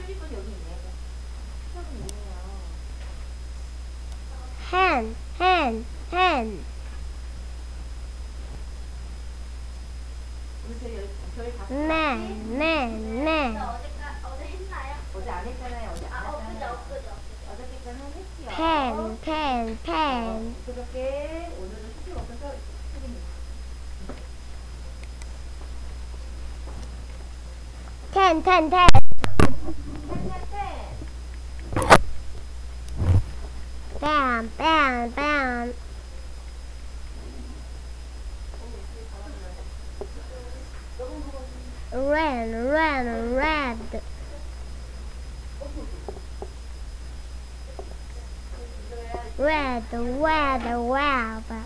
표지판이 여기 있네. 표지판이 있네요. hen, hen, hen. 오늘 저희 다 man, man, man. 어제 했나요? 어제 안 했잖아요. 어제 안 했잖아요. 엊그제. 어저께까지는 했지요. pen, pen, pen. 그렇게 오늘은 숙제가 없어서 책임입니다. ten, ten, ten. bam, bam, bam. red, red, red. red, red, red.